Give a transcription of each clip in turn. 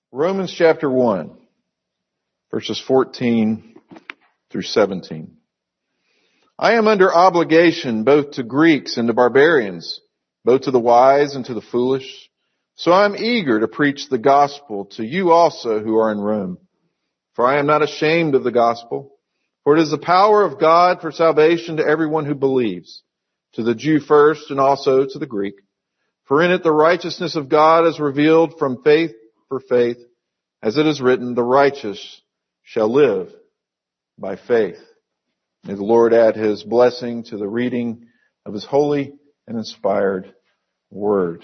Romans chapter 1, verses 14 through 17. I am under obligation both to Greeks and to barbarians, both to the wise and to the foolish. So I am eager to preach the gospel to you also who are in Rome. For I am not ashamed of the gospel, for it is the power of God for salvation to everyone who believes, to the Jew first and also to the Greek. For in it the righteousness of God is revealed from faith for faith, as it is written, the righteous shall live by faith. May the Lord add His blessing to the reading of His holy and inspired word.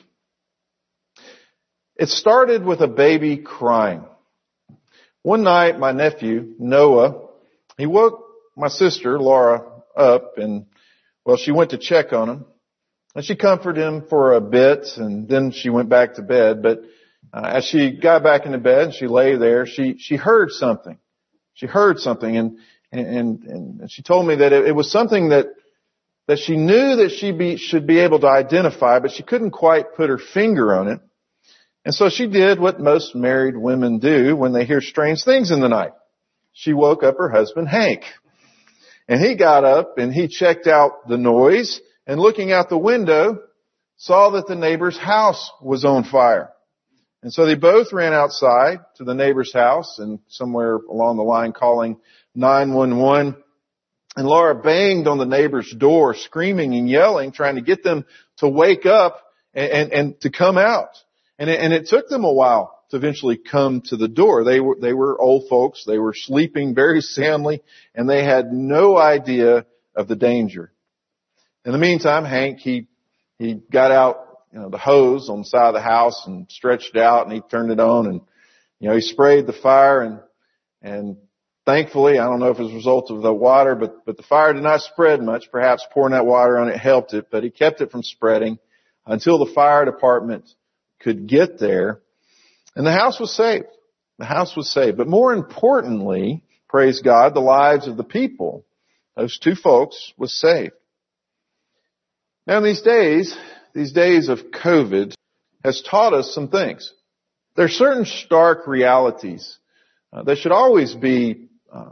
It started with a baby crying. One night, my nephew, Noah, he woke my sister, Laura, up and, she went to check on him. And she comforted him for a bit, and then she went back to bed. But as she got back into bed and she lay there, she heard something. She heard something, and she told me that it was something that she knew that she should be able to identify, but she couldn't quite put her finger on it. And so she did what most married women do when they hear strange things in the night. She woke up her husband, Hank. And he got up and he checked out the noise, and looking out the window, saw that the neighbor's house was on fire. And so they both ran outside to the neighbor's house and somewhere along the line calling 911. And Laura banged on the neighbor's door, screaming and yelling, trying to get them to wake up and to come out. And it took them a while to eventually come to the door. They were old folks. They were sleeping very soundly, and they had no idea of the danger. In the meantime, Hank, he got out, the hose on the side of the house and stretched it out, and he turned it on, and, he sprayed the fire, and thankfully, I don't know if it was a result of the water, but the fire did not spread much. Perhaps pouring that water on it helped it, but he kept it from spreading until the fire department could get there, and the house was saved. The house was saved. But more importantly, praise God, the lives of the people, those two folks, was saved. Now, in these days of COVID has taught us some things. There are certain stark realities that should always be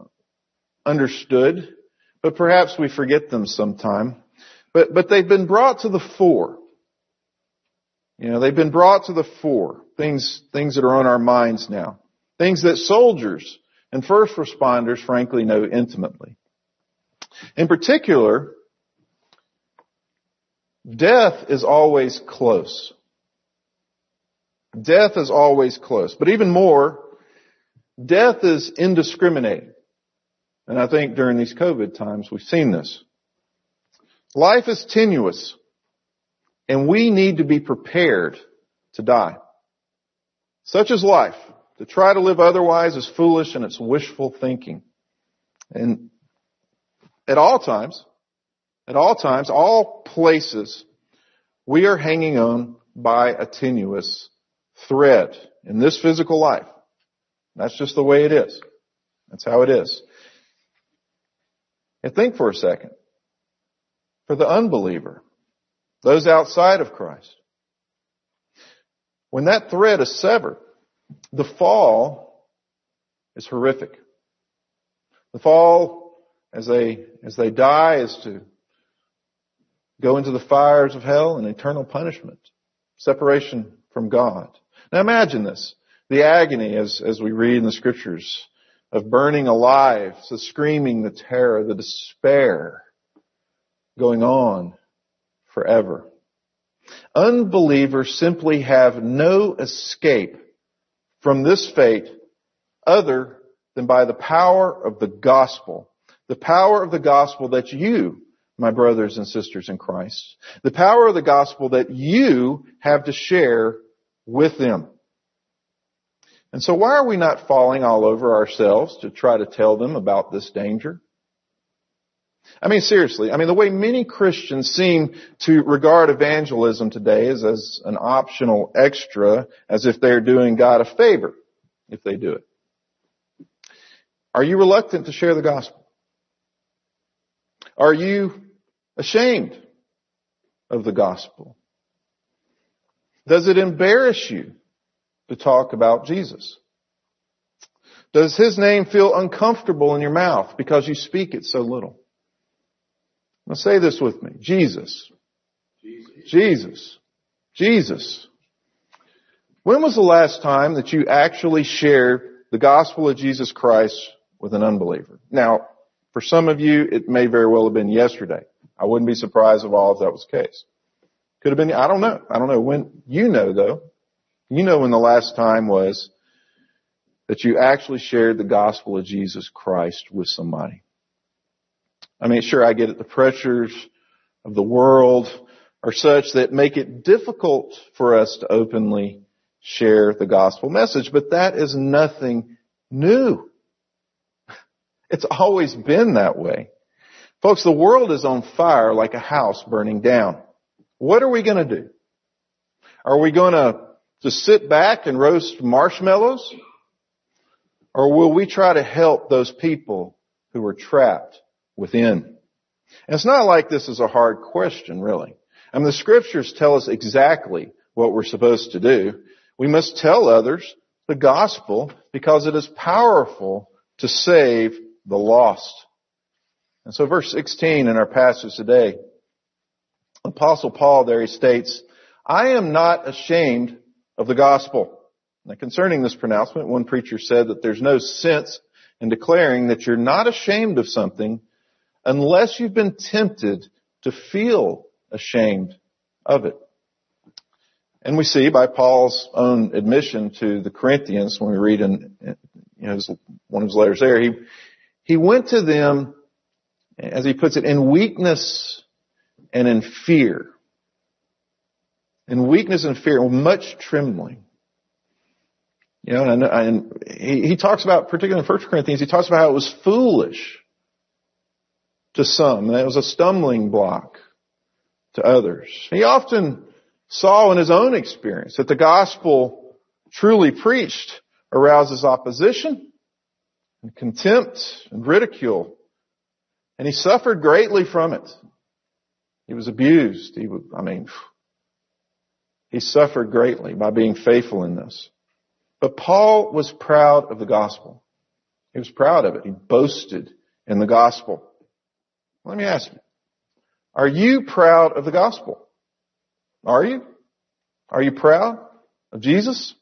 understood, but perhaps we forget them sometime. But they've been brought to the fore. They've been brought to the fore. Things that are on our minds now. Things that soldiers and first responders, frankly, know intimately. In particular, death is always close. Death is always close. But even more, death is indiscriminating. And I think during these COVID times we've seen this. Life is tenuous, and we need to be prepared to die. Such is life. To try to live otherwise is foolish, and it's wishful thinking. And at all times, all places, we are hanging on by a tenuous thread in this physical life. That's just the way it is. That's how it is. And think for a second. For the unbeliever, those outside of Christ, when that thread is severed, the fall is horrific. The fall, as they die, is to go into the fires of hell and eternal punishment, separation from God. Now imagine this, the agony as we read in the scriptures of burning alive, the screaming, the terror, the despair going on forever. Unbelievers simply have no escape from this fate other than by the power of the gospel. The power of the gospel that you, my brothers and sisters in Christ, the power of the gospel that you have to share with them. And so why are we not falling all over ourselves to try to tell them about this danger? I mean, seriously, the way many Christians seem to regard evangelism today is as an optional extra, as if they're doing God a favor if they do it. Are you reluctant to share the gospel? Are you ashamed of the gospel? Does it embarrass you to talk about Jesus? Does His name feel uncomfortable in your mouth because you speak it so little? Now say this with me. Jesus. Jesus. Jesus. When was the last time that you actually shared the gospel of Jesus Christ with an unbeliever? Now, for some of you, it may very well have been yesterday. I wouldn't be surprised at all if that was the case. Could have been, I don't know. I don't know when. You know, though. You know when the last time was that you actually shared the gospel of Jesus Christ with somebody. I mean, sure, I get it. The pressures of the world are such that make it difficult for us to openly share the gospel message, but that is nothing new. It's always been that way. Folks, the world is on fire like a house burning down. What are we going to do? Are we going to just sit back and roast marshmallows? Or will we try to help those people who are trapped within? And it's not like this is a hard question, really. I mean, the scriptures tell us exactly what we're supposed to do. We must tell others the gospel because it is powerful to save the lost. And so verse 16 in our passage today, Apostle Paul there, he states, I am not ashamed of the gospel. Now concerning this pronouncement, one preacher said that there's no sense in declaring that you're not ashamed of something unless you've been tempted to feel ashamed of it. And we see by Paul's own admission to the Corinthians, when we read in one of his letters there, he went to them, as he puts it, in weakness and in fear. In weakness and fear, with much trembling. You know, and he talks about, particularly in 1 Corinthians, he talks about how it was foolish to some, and it was a stumbling block to others. He often saw in his own experience that the gospel truly preached arouses opposition and contempt and ridicule. And he suffered greatly from it. He was abused. He suffered greatly by being faithful in this. But Paul was proud of the gospel. He was proud of it. He boasted in the gospel. Let me ask you, are you proud of the gospel? Are you? Are you proud of Jesus?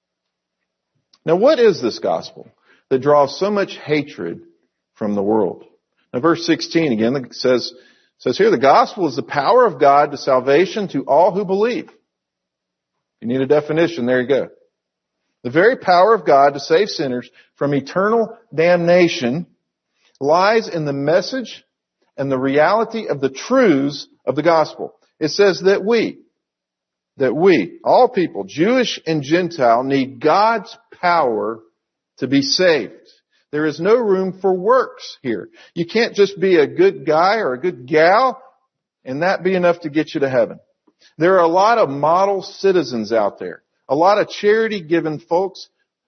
Now, what is this gospel that draws so much hatred from the world? Now, verse 16 again, it says here, the gospel is the power of God to salvation to all who believe. If you need a definition, there you go. The very power of God to save sinners from eternal damnation lies in the message and the reality of the truths of the gospel. It says that we, all people, Jewish and Gentile, need God's power to be saved. There is no room for works here. You can't just be a good guy or a good gal and that be enough to get you to heaven. There are a lot of model citizens out there. A lot of charity-given folks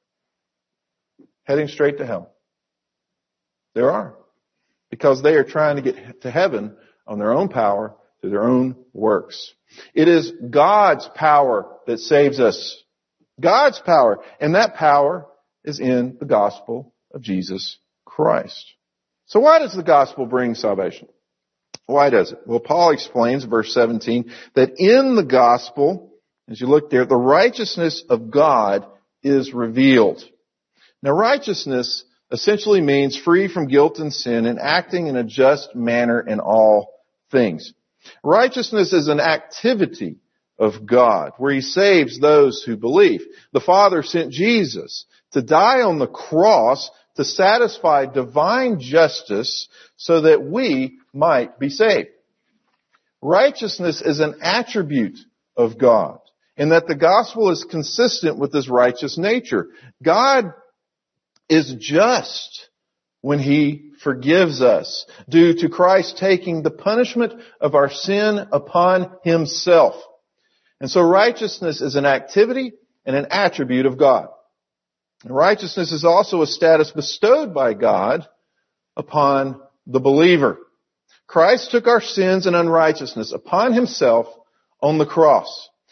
heading straight to hell. There are. Because they are trying to get to heaven on their own power, through their own works. It is God's power that saves us. God's power. And that power is in the gospel of Jesus Christ. So why does the gospel bring salvation? Why does it? Well, Paul explains, verse 17, that in the gospel, as you look there, the righteousness of God is revealed. Now, righteousness essentially means free from guilt and sin and acting in a just manner in all things. Righteousness is an activity of God where He saves those who believe. The Father sent Jesus to die on the cross to satisfy divine justice so that we might be saved. Righteousness is an attribute of God, in that the gospel is consistent with His righteous nature. God is just when He forgives us due to Christ taking the punishment of our sin upon Himself. And so righteousness is an activity and an attribute of God. And righteousness is also a status bestowed by God upon the believer. Christ took our sins and unrighteousness upon Himself on the cross.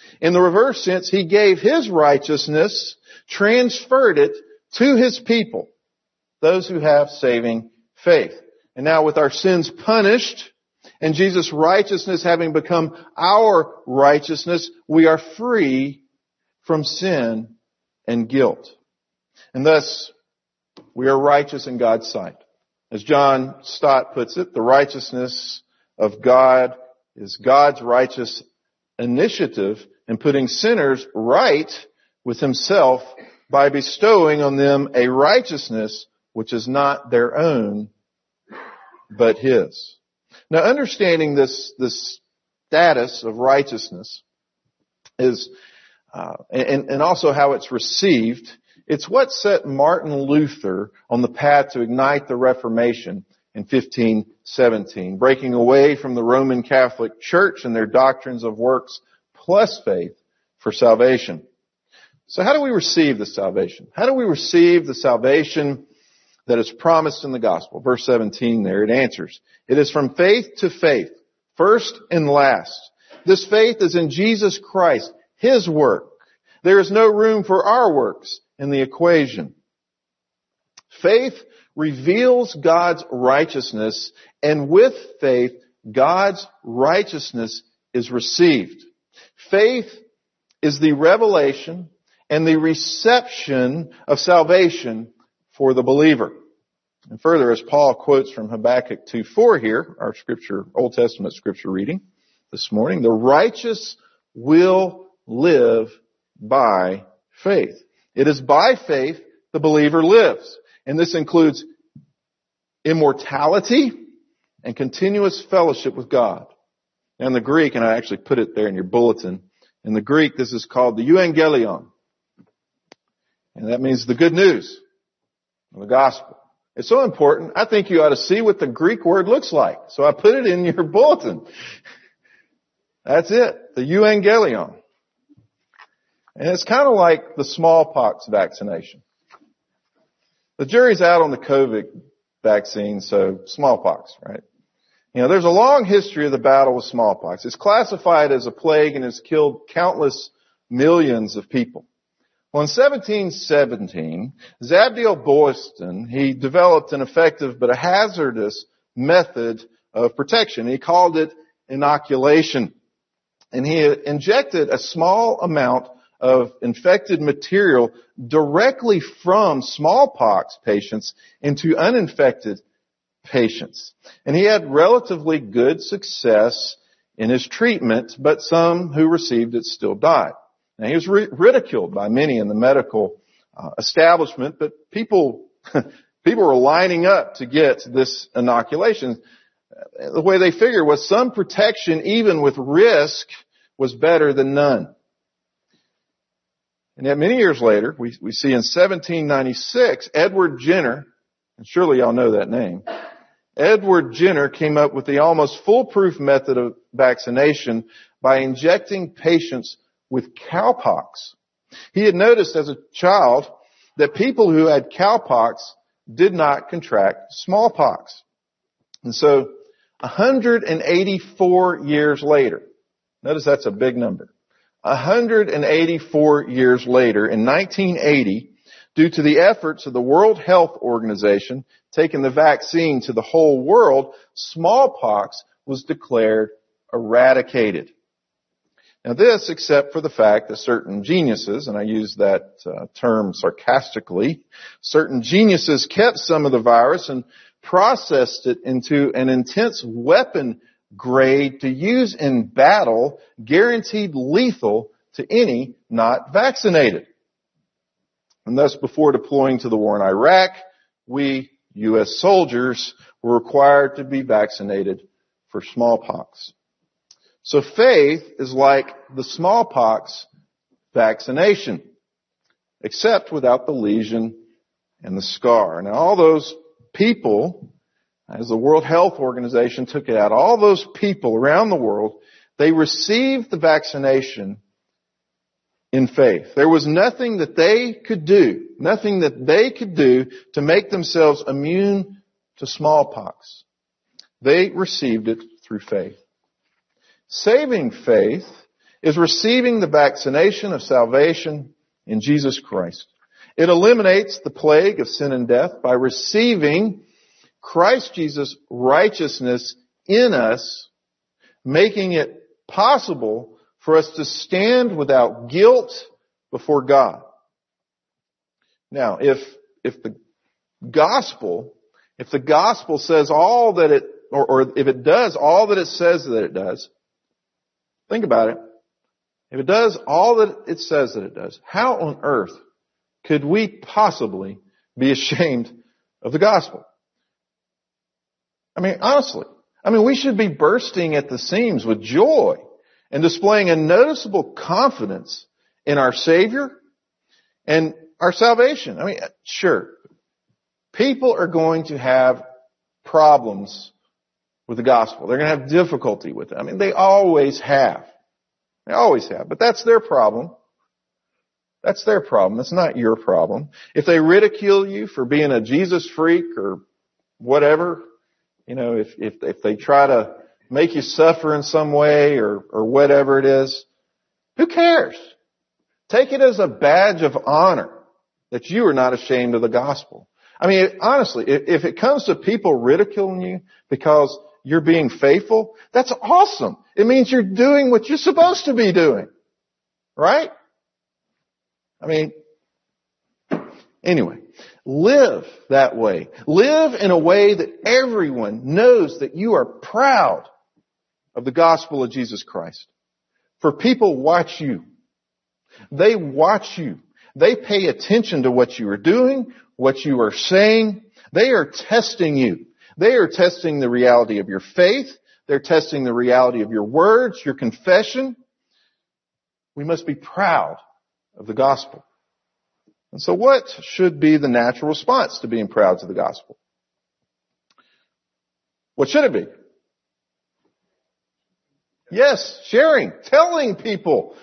In the reverse sense, He gave His righteousness, transferred it to His people, those who have saving faith. And now with our sins punished and Jesus' righteousness having become our righteousness, we are free from sin and guilt. And thus, we are righteous in God's sight. As John Stott puts it, the righteousness of God is God's righteous initiative in putting sinners right with Himself by bestowing on them a righteousness which is not their own, but His. Now, understanding this status of righteousness is, and also how it's received, it's what set Martin Luther on the path to ignite the Reformation in 1517, breaking away from the Roman Catholic Church and their doctrines of works plus faith for salvation. So how do we receive the salvation? How do we receive the salvation that is promised in the gospel? Verse 17 there, it answers. It is from faith to faith, first and last. This faith is in Jesus Christ, His work. There is no room for our works in the equation. Faith reveals God's righteousness, and with faith, God's righteousness is received. Faith is the revelation and the reception of salvation for the believer. And further, as Paul quotes from Habakkuk 2:4 here, our scripture, Old Testament scripture reading this morning, the righteous will live by faith. It is by faith the believer lives. And this includes immortality and continuous fellowship with God. Now in the Greek, and I actually put it there in your bulletin, in the Greek this is called the euangelion. And that means the good news of the gospel. It's so important, I think you ought to see what the Greek word looks like. So I put it in your bulletin. That's it, the euangelion. And it's kind of like the smallpox vaccination. The jury's out on the COVID vaccine, so smallpox, right? You know, there's a long history of the battle with smallpox. It's classified as a plague and has killed countless millions of people. Well, in 1717, Zabdiel Boylston, he developed an effective but a hazardous method of protection. He called it inoculation. And he injected a small amount of infected material directly from smallpox patients into uninfected patients. And he had relatively good success in his treatment, but some who received it still died. Now, he was ridiculed by many in the medical establishment, but people were lining up to get this inoculation. The way they figured was some protection, even with risk, was better than none. And yet many years later, we see in 1796, Edward Jenner, and surely y'all know that name, Edward Jenner came up with the almost foolproof method of vaccination by injecting patients with cowpox. He had noticed as a child that people who had cowpox did not contract smallpox. And so 184 years later, notice that's a big number. 184 years later, in 1980, due to the efforts of the World Health Organization taking the vaccine to the whole world, smallpox was declared eradicated. Now this, except for the fact that certain geniuses, and I use that term sarcastically, certain geniuses kept some of the virus and processed it into an intense weapon grade to use in battle, guaranteed lethal to any not vaccinated. And thus, before deploying to the war in Iraq, we, U.S. soldiers, were required to be vaccinated for smallpox. So faith is like the smallpox vaccination, except without the lesion and the scar. Now, all those people, as the World Health Organization took it out, all those people around the world, they received the vaccination in faith. There was nothing that they could do to make themselves immune to smallpox. They received it through faith. Saving faith is receiving the vaccination of salvation in Jesus Christ. It eliminates the plague of sin and death by receiving Christ Jesus' righteousness in us, making it possible for us to stand without guilt before God. Now, if the gospel says all that it, or if it does all that it says that it does, think about it. If it does all that it says that it does, how on earth could we possibly be ashamed of the gospel? I mean, honestly. We should be bursting at the seams with joy and displaying a noticeable confidence in our Savior and our salvation. Sure, people are going to have problems with the gospel. They're going to have difficulty with it. They always have. They always have. But that's their problem. That's their problem. It's not your problem. If they ridicule you for being a Jesus freak or whatever, if they try to make you suffer in some way or whatever it is, who cares? Take it as a badge of honor that you are not ashamed of the gospel. Honestly, if it comes to people ridiculing you because you're being faithful, that's awesome. It means you're doing what you're supposed to be doing. Right? Anyway, live that way. Live in a way that everyone knows that you are proud of the gospel of Jesus Christ. For people watch you. They watch you. They pay attention to what you are doing, what you are saying. They are testing you. They are testing the reality of your faith. They're testing the reality of your words, your confession. We must be proud of the gospel. And so what should be the natural response to being proud of the gospel? What should it be? Yes, sharing, telling people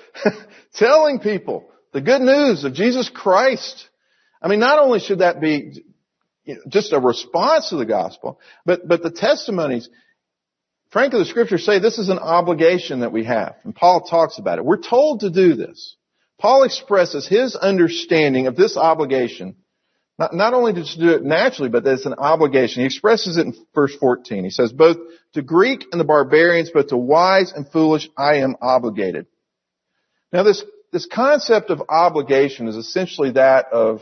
the good news of Jesus Christ. Not only should that be just a response to the gospel, but the testimonies, frankly, the scriptures say this is an obligation that we have. And Paul talks about it. We're told to do this. Paul expresses his understanding of this obligation, not only to do it naturally, but as an obligation. He expresses it in verse 14. He says, both to Greek and the barbarians, both to wise and foolish, I am obligated. Now this concept of obligation is essentially that of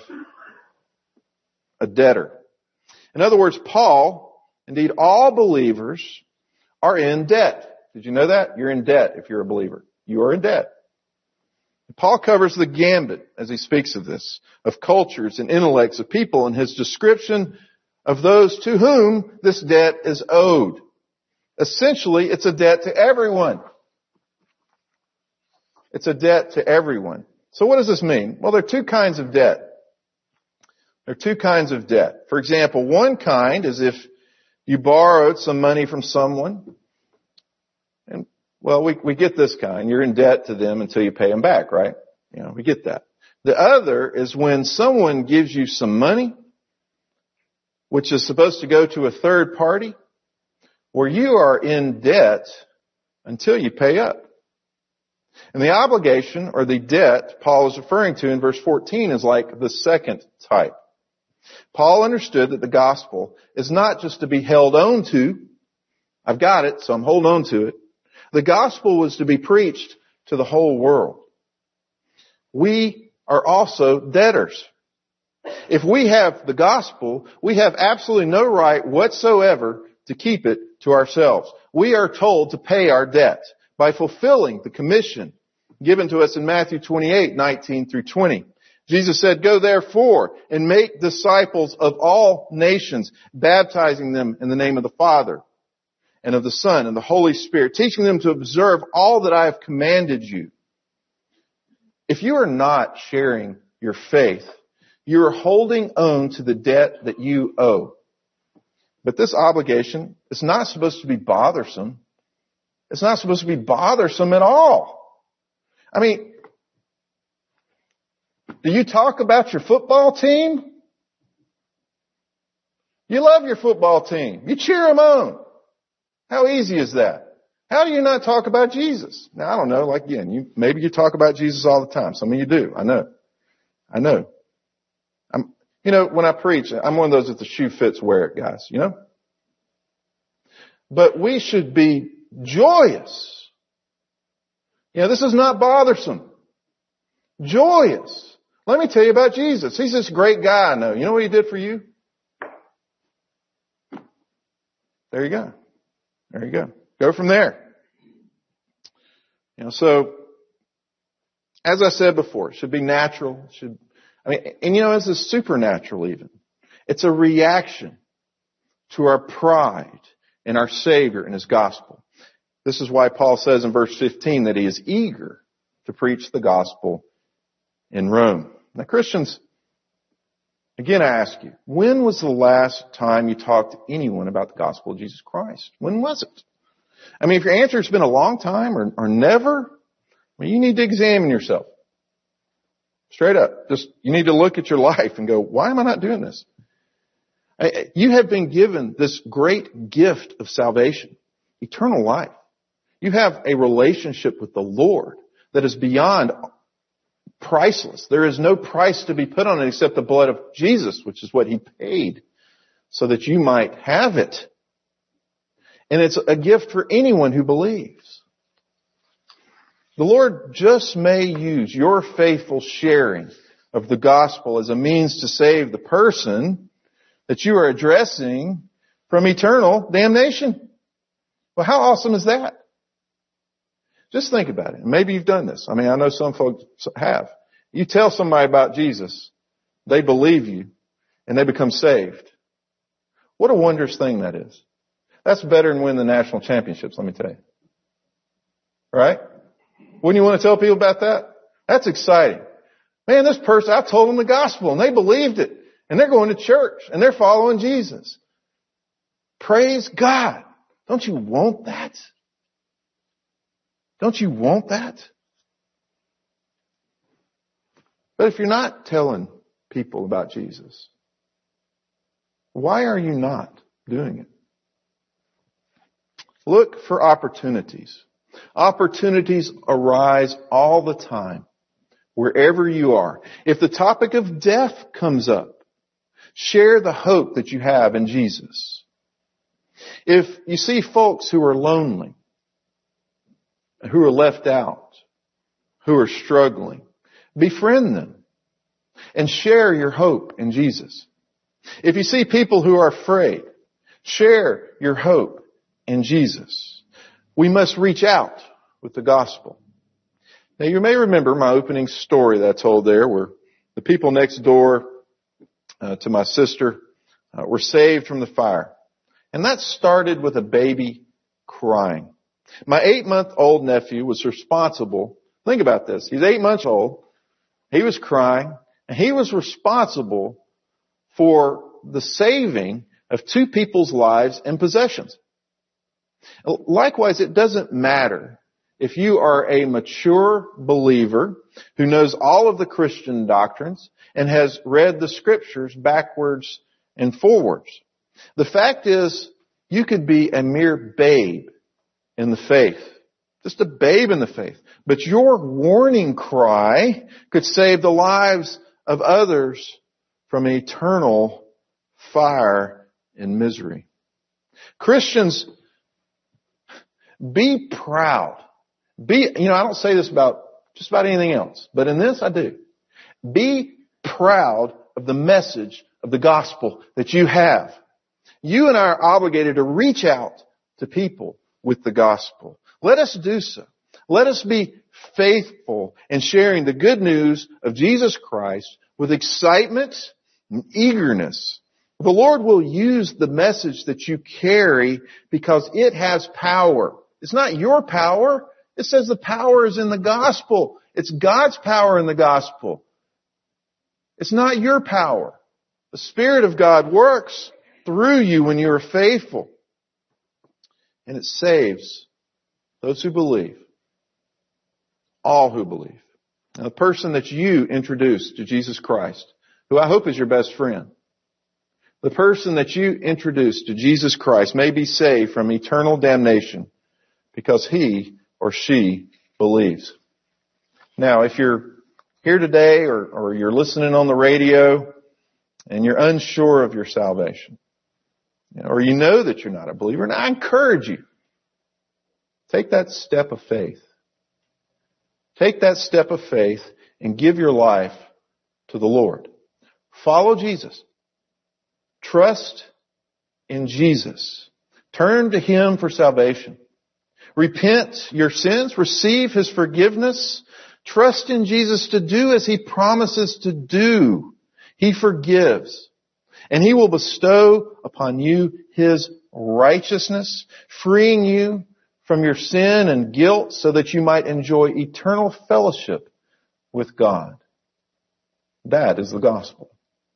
a debtor. In other words, Paul, indeed all believers, are in debt. Did you know that? You're in debt if you're a believer. You are in debt. Paul covers the gambit as he speaks of this, of cultures and intellects of people in his description of those to whom this debt is owed. Essentially, it's a debt to everyone. It's a debt to everyone. So what does this mean? Well, there are two kinds of debt. For example, one kind is if you borrowed some money from someone, and well, we get this kind. You're in debt to them until you pay them back, right? We get that. The other is when someone gives you some money, which is supposed to go to a third party, where you are in debt until you pay up. And the obligation or the debt Paul is referring to in verse 14 is like the second type. Paul understood that the gospel is not just to be held on to. I've got it, so I'm holding on to it. The gospel was to be preached to the whole world. We are also debtors. If we have the gospel, we have absolutely no right whatsoever to keep it to ourselves. We are told to pay our debt by fulfilling the commission given to us in Matthew 28:19 through 20. Jesus said, go therefore and make disciples of all nations, baptizing them in the name of the Father and of the Son and the Holy Spirit, teaching them to observe all that I have commanded you. If you are not sharing your faith, you are holding on to the debt that you owe. But this obligation is not supposed to be bothersome. It's not supposed to be bothersome at all. Do you talk about your football team? You love your football team. You cheer them on. How easy is that? How do you not talk about Jesus? Now, I don't know, like again, maybe you talk about Jesus all the time. Some of you do. I know. When I preach, I'm one of those, if the shoe fits, wear it, guys, But we should be joyous. This is not bothersome. Joyous. Let me tell you about Jesus. He's this great guy I know. You know what He did for you? There you go. Go from there. So, as I said before, it should be natural. It's a supernatural even. It's a reaction to our pride in our Savior and His gospel. This is why Paul says in verse 15 that he is eager to preach the gospel in Rome. Now, Christians, again, I ask you, when was the last time you talked to anyone about the gospel of Jesus Christ? When was it? If your answer has been a long time or never, you need to examine yourself. Straight up. You need to look at your life and go, why am I not doing this? You have been given this great gift of salvation, eternal life. You have a relationship with the Lord that is beyond priceless. There is no price to be put on it except the blood of Jesus, which is what He paid so that you might have it. And it's a gift for anyone who believes. The Lord just may use your faithful sharing of the gospel as a means to save the person that you are addressing from eternal damnation. Well, how awesome is that? Just think about it. Maybe you've done this. I know some folks have. You tell somebody about Jesus, they believe you, and they become saved. What a wondrous thing that is. That's better than winning the national championships, let me tell you. Right? Wouldn't you want to tell people about that? That's exciting. Man, this person, I told them the gospel and they believed it. And they're going to church and they're following Jesus. Praise God. Don't you want that? Don't you want that? But if you're not telling people about Jesus, why are you not doing it? Look for opportunities. Opportunities arise all the time, wherever you are. If the topic of death comes up, share the hope that you have in Jesus. If you see folks who are lonely, who are left out, who are struggling, befriend them and share your hope in Jesus. If you see people who are afraid, share your hope in Jesus. We must reach out with the gospel. Now, you may remember my opening story that I told there, where the people next door to my sister were saved from the fire. And that started with a baby crying. My 8-month-old nephew was responsible. Think about this. He's 8 months old. He was crying, and he was responsible for the saving of 2 people's lives and possessions. Likewise, it doesn't matter if you are a mature believer who knows all of the Christian doctrines and has read the scriptures backwards and forwards. The fact is, you could be a mere babe in the faith. Just a babe in the faith. But your warning cry could save the lives of others from eternal fire and misery. Christians, be proud. I don't say this about just about anything else, but in this I do. Be proud of the message of the gospel that you have. You and I are obligated to reach out to people with the gospel. Let us do so. Let us be faithful in sharing the good news of Jesus Christ with excitement and eagerness. The Lord will use the message that you carry because it has power. It's not your power. It says the power is in the gospel. It's God's power in the gospel. It's not your power. The Spirit of God works through you when you are faithful. And it saves those who believe. All who believe. Now, the person that you introduced to Jesus Christ, who I hope is your best friend, the person that you introduced to Jesus Christ may be saved from eternal damnation because he or she believes. Now, if you're here today or you're listening on the radio and you're unsure of your salvation, or you know that you're not a believer, and I encourage you, take that step of faith. Take that step of faith and give your life to the Lord. Follow Jesus. Trust in Jesus. Turn to Him for salvation. Repent your sins. Receive His forgiveness. Trust in Jesus to do as He promises to do. He forgives. And He will bestow upon you His righteousness, freeing you from your sin and guilt so that you might enjoy eternal fellowship with God. That is the gospel.